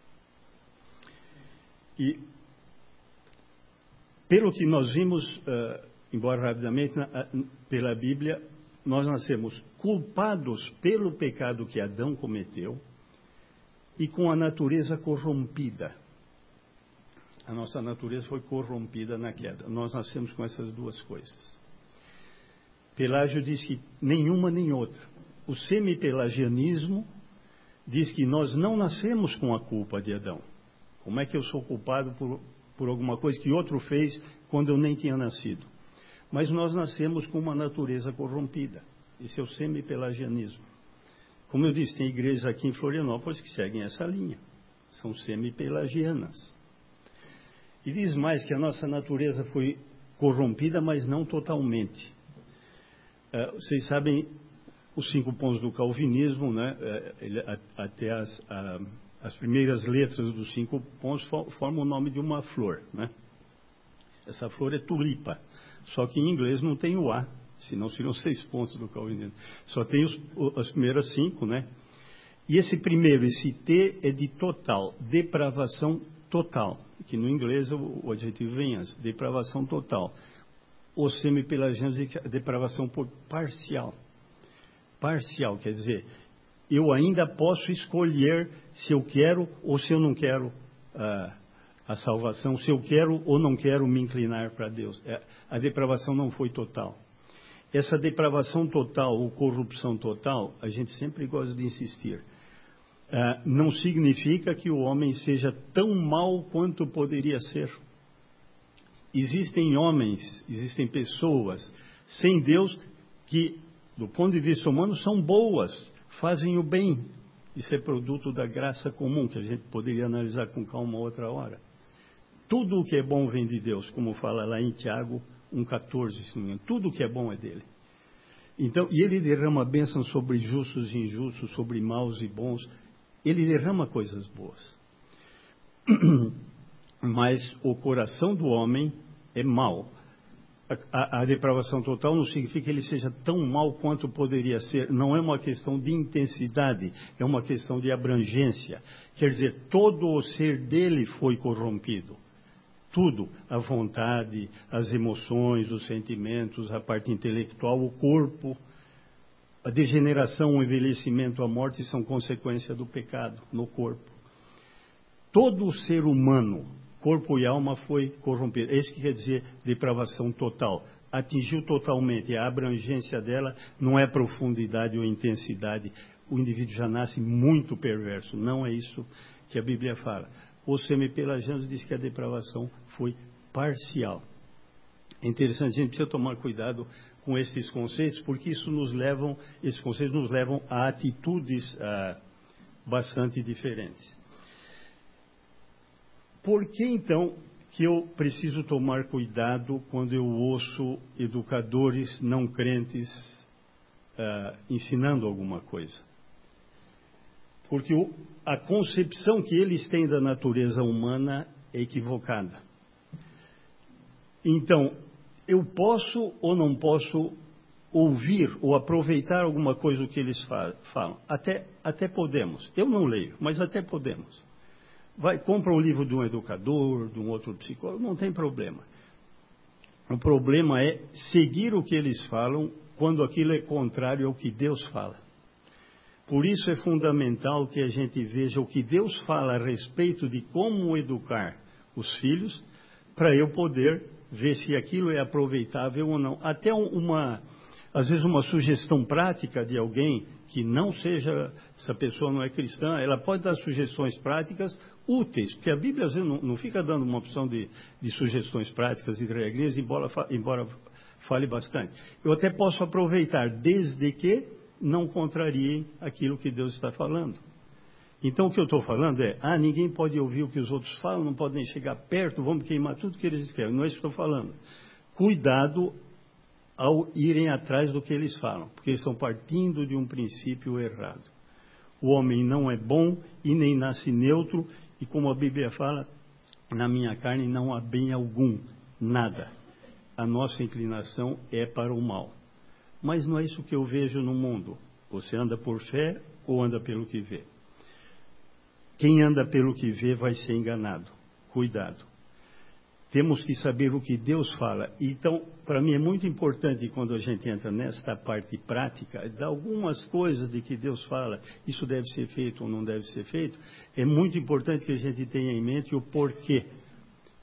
E, pelo que nós vimos, uh, embora rapidamente, na, pela Bíblia, nós nascemos culpados pelo pecado que Adão cometeu e com a natureza corrompida. A nossa natureza foi corrompida na queda. Nós nascemos com essas duas coisas. Pelágio diz que nenhuma nem outra. O semipelagianismo diz que nós não nascemos com a culpa de Adão. Como é que eu sou culpado por, por alguma coisa que outro fez quando eu nem tinha nascido? Mas nós nascemos com uma natureza corrompida. Esse é o semipelagianismo. Como eu disse, tem igrejas aqui em Florianópolis que seguem essa linha. São semipelagianas. E diz mais que a nossa natureza foi corrompida, mas não totalmente. Uh, vocês sabem os cinco pontos do calvinismo, né? Uh, ele, a, até as, a, as primeiras letras dos cinco pontos for, formam o nome de uma flor, né? Essa flor é tulipa, só que em inglês não tem o A, senão seriam seis pontos do calvinismo. Só tem os, as primeiras cinco, né? E esse primeiro, esse T, é de total, depravação total, que no inglês o, o adjetivo vem antes, depravação total. Os semipelagianos dizem que a depravação parcial. Parcial, quer dizer, eu ainda posso escolher se eu quero ou se eu não quero uh, a salvação, se eu quero ou não quero me inclinar para Deus. É, a depravação não foi total. Essa depravação total ou corrupção total, a gente sempre gosta de insistir. Uh, não significa que o homem seja tão mau quanto poderia ser. Existem homens, existem pessoas sem Deus que, do ponto de vista humano, são boas, fazem o bem. Isso é produto da graça comum, que a gente poderia analisar com calma outra hora. Tudo o que é bom vem de Deus, como fala lá em Tiago um catorze, se não me engano. Tudo o que é bom é dele. Então, e ele derrama bênção sobre justos e injustos, sobre maus e bons. Ele derrama coisas boas. Mas o coração do homem é mau. A, a, a depravação total não significa que ele seja tão mau quanto poderia ser. Não é uma questão de intensidade, é uma questão de abrangência. Quer dizer, todo o ser dele foi corrompido. Tudo, a vontade, as emoções, os sentimentos, a parte intelectual, o corpo. A degeneração, o envelhecimento, a morte são consequência do pecado no corpo. Todo o ser humano, corpo e alma, foi corrompido. É isso que quer dizer depravação total. Atingiu totalmente. A abrangência dela não é profundidade ou intensidade. O indivíduo já nasce muito perverso. Não é isso que a Bíblia fala. Os semipelagianos diz que a depravação foi parcial. É interessante, a gente precisa tomar cuidado com esses conceitos, porque isso nos levam, esses conceitos nos levam a atitudes ah, bastante diferentes. Por que, então, que eu preciso tomar cuidado quando eu ouço educadores não crentes uh, ensinando alguma coisa? Porque o, a concepção que eles têm da natureza humana é equivocada. Então, eu posso ou não posso ouvir ou aproveitar alguma coisa do que eles falam? Até, até podemos. Eu não leio, mas até podemos. Vai, compra um livro de um educador, de um outro psicólogo, não tem problema. O problema é seguir o que eles falam quando aquilo é contrário ao que Deus fala. Por isso é fundamental que a gente veja o que Deus fala a respeito de como educar os filhos, para eu poder ver se aquilo é aproveitável ou não. Até uma, às vezes uma sugestão prática de alguém que não seja, essa pessoa não é cristã, ela pode dar sugestões práticas úteis, porque a Bíblia às vezes não, não fica dando uma opção de, de sugestões práticas e regrinhas, embora, embora fale bastante. Eu até posso aproveitar, desde que não contrariem aquilo que Deus está falando. Então o que eu estou falando é, ah, ninguém pode ouvir o que os outros falam, não podem chegar perto, vamos queimar tudo que eles escrevem. Não é isso que eu estou falando. Cuidado ao irem atrás do que eles falam, porque eles estão partindo de um princípio errado. O homem não é bom e nem nasce neutro, e como a Bíblia fala, na minha carne não há bem algum, nada. A nossa inclinação é para o mal. Mas não é isso que eu vejo no mundo. Você anda por fé ou anda pelo que vê? Quem anda pelo que vê vai ser enganado. Cuidado. Temos que saber o que Deus fala. Então, para mim é muito importante quando a gente entra nesta parte prática, de algumas coisas de que Deus fala, isso deve ser feito ou não deve ser feito, é muito importante que a gente tenha em mente o porquê.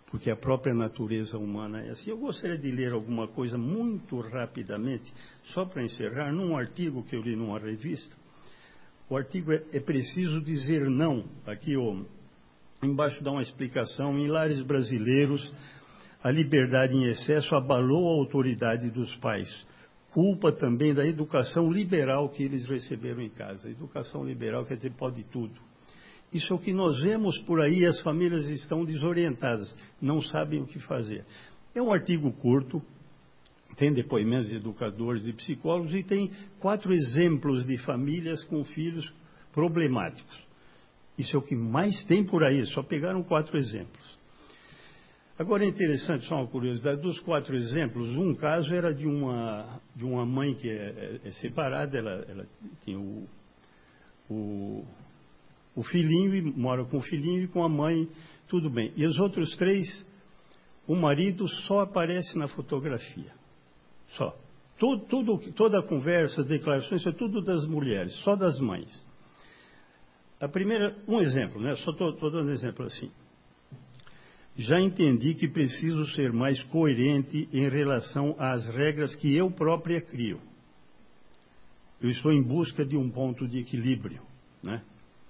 porque a própria natureza humana é assim. Eu gostaria de ler alguma coisa muito rapidamente, só para encerrar, num artigo que eu li numa revista. O artigo é, é preciso dizer não. Aqui, ó, embaixo dá uma explicação. Em lares brasileiros, a liberdade em excesso abalou a autoridade dos pais. Culpa também da educação liberal que eles receberam em casa. A educação liberal quer dizer pode tudo. Isso é o que nós vemos por aí, as famílias estão desorientadas, não sabem o que fazer. É um artigo curto, tem depoimentos de educadores e psicólogos e tem quatro exemplos de famílias com filhos problemáticos. Isso é o que mais tem por aí, só pegaram quatro exemplos. Agora é interessante, só uma curiosidade, dos quatro exemplos, um caso era de uma, de uma mãe que é, é, é separada, ela, ela tinha o... o O filhinho, e mora com o filhinho e com a mãe, tudo bem. E os outros três, o marido só aparece na fotografia. Só. Tudo, tudo, toda a conversa, declarações, é tudo das mulheres, só das mães. A primeira, um exemplo, né? Só estou dando um exemplo assim. Já entendi que preciso ser mais coerente em relação às regras que eu própria crio. Eu estou em busca de um ponto de equilíbrio, né?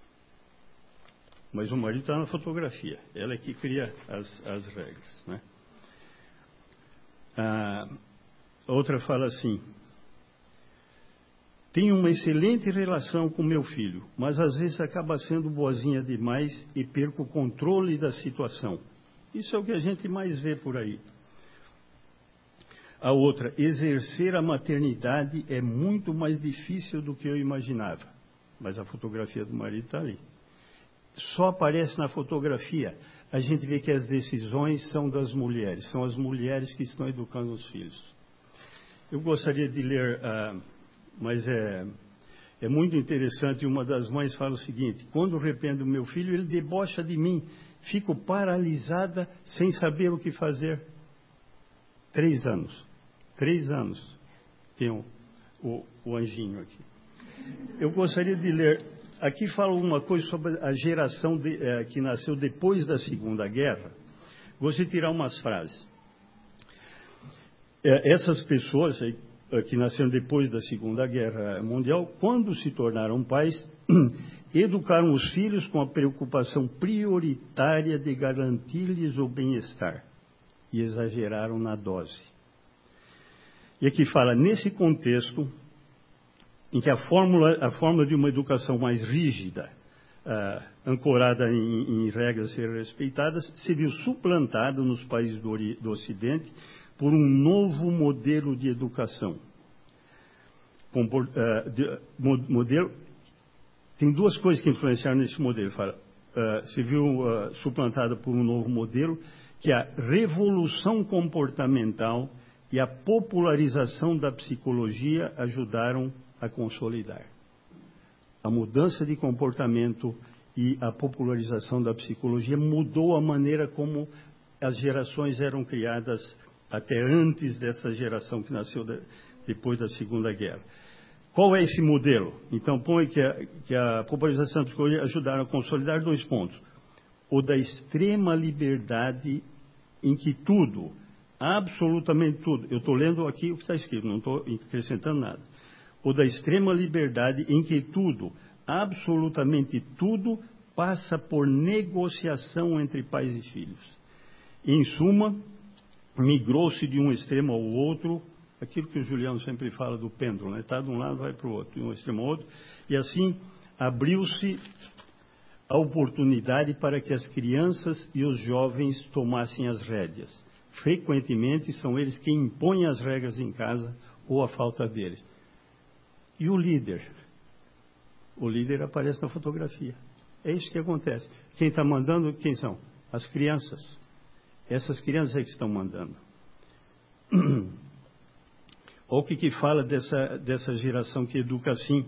Mas o marido está na fotografia, ela é que cria as, as regras, né? A outra fala assim: tenho uma excelente relação com meu filho, mas às vezes acaba sendo boazinha demais e perco o controle da situação. Isso é o que a gente mais vê por aí. A outra: exercer a maternidade é muito mais difícil do que eu imaginava. Mas a fotografia do marido está ali. Só aparece na fotografia. A gente vê que as decisões são das mulheres, são as mulheres que estão educando os filhos. Eu gostaria de ler, uh, mas é, é muito interessante, uma das mães fala o seguinte: quando repreendo meu filho, ele debocha de mim, fico paralisada sem saber o que fazer. Três anos, três anos, tem o, o, o anjinho aqui. Eu gostaria de ler... Aqui fala uma coisa sobre a geração de, eh, que nasceu depois da Segunda Guerra. Gostaria de tirar umas frases. Eh, essas pessoas eh, que nasceram depois da Segunda Guerra Mundial, quando se tornaram pais, educaram os filhos com a preocupação prioritária de garantir-lhes o bem-estar e exageraram na dose. E aqui fala, nesse contexto, em que a fórmula, a fórmula de uma educação mais rígida, uh, ancorada em, em regras a serem respeitadas, se viu suplantada nos países do, do Ocidente por um novo modelo de educação. Compor, uh, de, modelo, tem duas coisas que influenciaram nesse modelo. Fala, uh, se viu uh, suplantada por um novo modelo, que é a revolução comportamental e a popularização da psicologia ajudaram a consolidar. A mudança de comportamento e a popularização da psicologia mudou a maneira como as gerações eram criadas até antes dessa geração que nasceu de, depois da Segunda Guerra. Qual é esse modelo? Então, põe que a, que a popularização da psicologia ajudaram a consolidar dois pontos. O da extrema liberdade em que tudo, absolutamente tudo, eu estou lendo aqui o que está escrito, não estou acrescentando nada. Ou da extrema liberdade em que tudo, absolutamente tudo, passa por negociação entre pais e filhos. Em suma, migrou-se de um extremo ao outro, aquilo que o Juliano sempre fala do pêndulo, né? Está de um lado, vai para o outro, de um extremo ao outro, e assim abriu-se a oportunidade para que as crianças e os jovens tomassem as rédeas. Frequentemente são eles quem impõem as regras em casa ou a falta deles. E o líder? O líder aparece na fotografia. É isso que acontece. Quem está mandando, quem são? As crianças. Essas crianças é que estão mandando. Olha o que, que fala dessa, dessa geração que educa assim.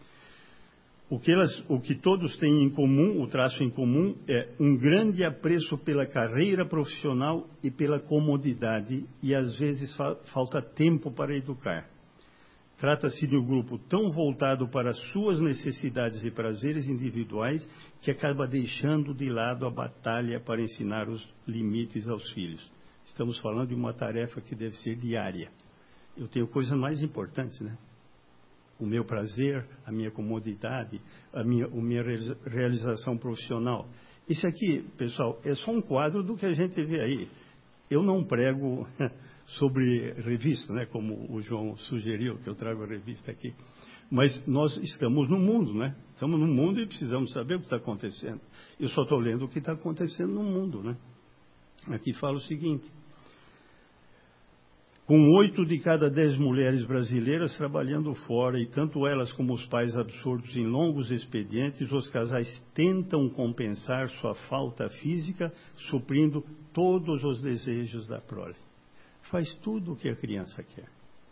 O que, elas, o que todos têm em comum, o traço em comum, é um grande apreço pela carreira profissional e pela comodidade, e às vezes fa falta tempo para educar. Trata-se de um grupo tão voltado para suas necessidades e prazeres individuais que acaba deixando de lado a batalha para ensinar os limites aos filhos. Estamos falando de uma tarefa que deve ser diária. Eu tenho coisas mais importantes, né? O meu prazer, a minha comodidade, a minha, a minha realização profissional. Isso aqui, pessoal, é só um quadro do que a gente vê aí. Eu não prego sobre revista, né, como o João sugeriu, que eu trago a revista aqui. Mas nós estamos no mundo, né? Estamos no mundo e precisamos saber o que está acontecendo. Eu só estou lendo o que está acontecendo no mundo, né? Aqui fala o seguinte: com oito de cada dez mulheres brasileiras trabalhando fora, e tanto elas como os pais absortos em longos expedientes, os casais tentam compensar sua falta física, suprindo todos os desejos da prole. Faz tudo o que a criança quer.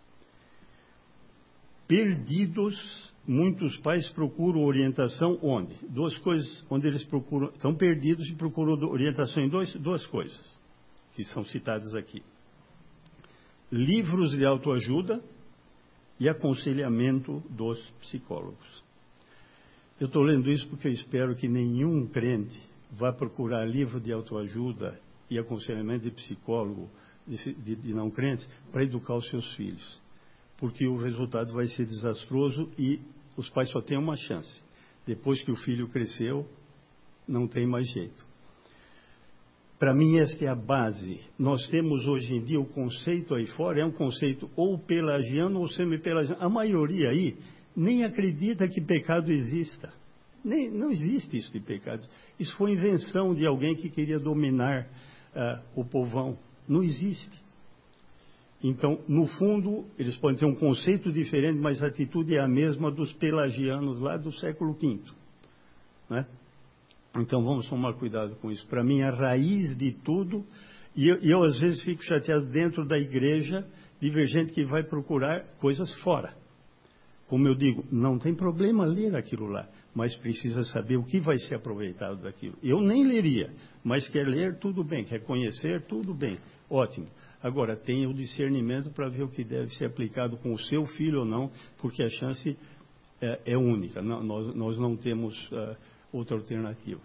Perdidos, muitos pais procuram orientação onde? Duas coisas, onde eles procuram, estão perdidos e procuram orientação em dois, duas coisas, que são citadas aqui. Livros de autoajuda e aconselhamento dos psicólogos. Eu estou lendo isso porque eu espero que nenhum crente vá procurar livro de autoajuda e aconselhamento de psicólogo de, de, de não crentes para educar os seus filhos. Porque o resultado vai ser desastroso e os pais só têm uma chance. Depois que o filho cresceu, não tem mais jeito. Para mim, esta é a base. Nós temos hoje em dia o conceito aí fora, é um conceito ou pelagiano ou semi-pelagiano. A maioria aí nem acredita que pecado exista. Nem, não existe isso de pecados. Isso foi invenção de alguém que queria dominar uh, o povão. Não existe. Então, no fundo, eles podem ter um conceito diferente, mas a atitude é a mesma dos pelagianos lá do século quinto. Né? Então, vamos tomar cuidado com isso. Para mim, a raiz de tudo, e eu, eu às vezes fico chateado dentro da igreja de ver gente que vai procurar coisas fora. Como eu digo, não tem problema ler aquilo lá, mas precisa saber o que vai ser aproveitado daquilo. Eu nem leria, mas quer ler, tudo bem. Quer conhecer, tudo bem. Ótimo. Agora, tenha o discernimento para ver o que deve ser aplicado com o seu filho ou não, porque a chance é, é única. Não, nós, nós não temos uh, outra alternativa.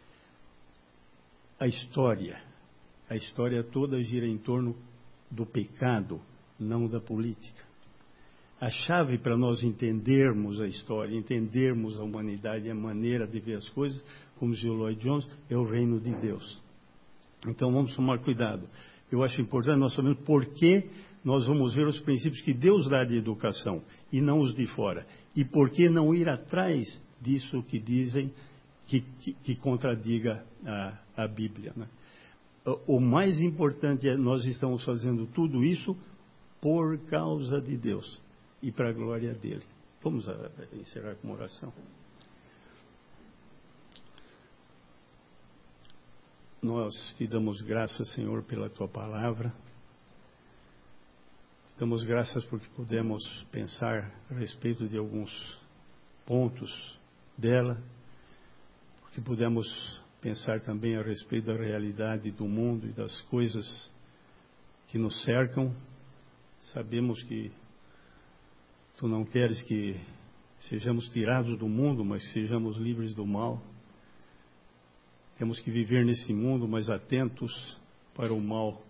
A história, a história toda gira em torno do pecado, não da política. A chave para nós entendermos a história, entendermos a humanidade, a maneira de ver as coisas, como dizia o Lloyd Jones, é o reino de Deus. Então vamos tomar cuidado. Eu acho importante nós sabermos por que nós vamos ver os princípios que Deus dá de educação e não os de fora. E por que não ir atrás disso que dizem que, que, que contradiga a, a Bíblia. Né? O mais importante é nós estamos fazendo tudo isso por causa de Deus e para a glória dele. Vamos a, a encerrar com uma oração. Nós te damos graças, Senhor, pela tua palavra. Te damos graças porque pudemos pensar a respeito de alguns pontos dela, porque pudemos pensar também a respeito da realidade do mundo e das coisas que nos cercam. Sabemos que tu não queres que sejamos tirados do mundo, mas que sejamos livres do mal. Temos que viver nesse mundo, mas atentos para o mal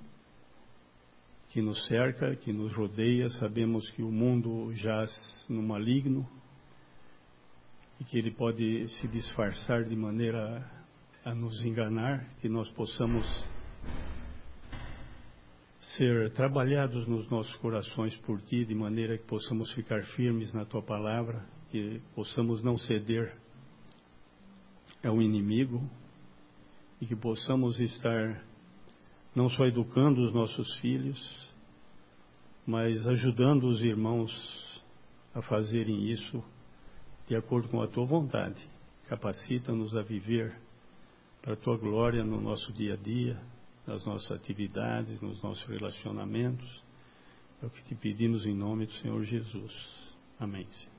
que nos cerca, que nos rodeia. Sabemos que o mundo jaz no maligno e que ele pode se disfarçar de maneira a, a nos enganar, que nós possamos ser trabalhados nos nossos corações por Ti, de maneira que possamos ficar firmes na Tua palavra, que possamos não ceder ao inimigo e que possamos estar não só educando os nossos filhos, mas ajudando os irmãos a fazerem isso de acordo com a Tua vontade. Capacita-nos a viver para a Tua glória no nosso dia a dia, nas nossas atividades, nos nossos relacionamentos. É o que te pedimos em nome do Senhor Jesus. Amém, Senhor.